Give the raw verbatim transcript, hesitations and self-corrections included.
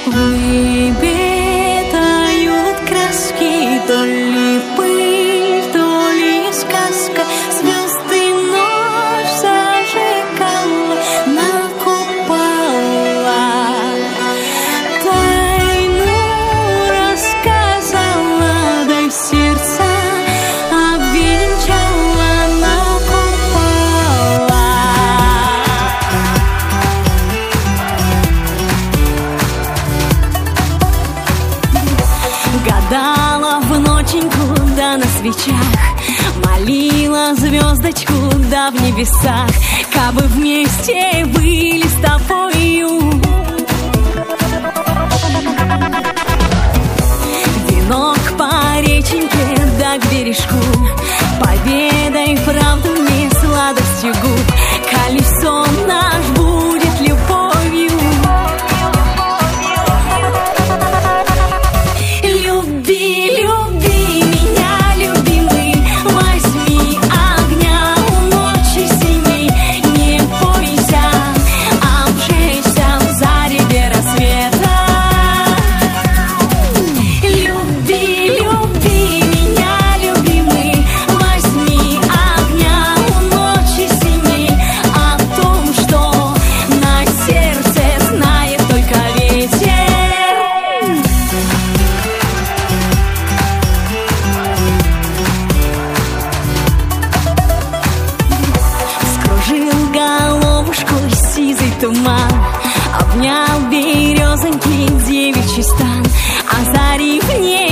В небе тают краски, то ли пыль, то ли сказка. Звезды ночь зажигала на купола. Тайну рассказала, да в сердца обвенчала на купола. Гадала в ноченьку, да на свечах, молила звездочку, да в небесах, кабы вместе были с тобою. Венок по реченьке, да к бережку, поведай правду мне сладостью губ, колесо наш будет любовью. Люби, люби меня, любимый, возьми огня у ночи синей, не бойся, обжечься в зареве рассвета. Люби, люби меня, любимый, возьми огня у ночи синей, о том, что на сердце знает только ветер. Скружил головушку сизый туман, обнял березоньки девичий стан, озарив небо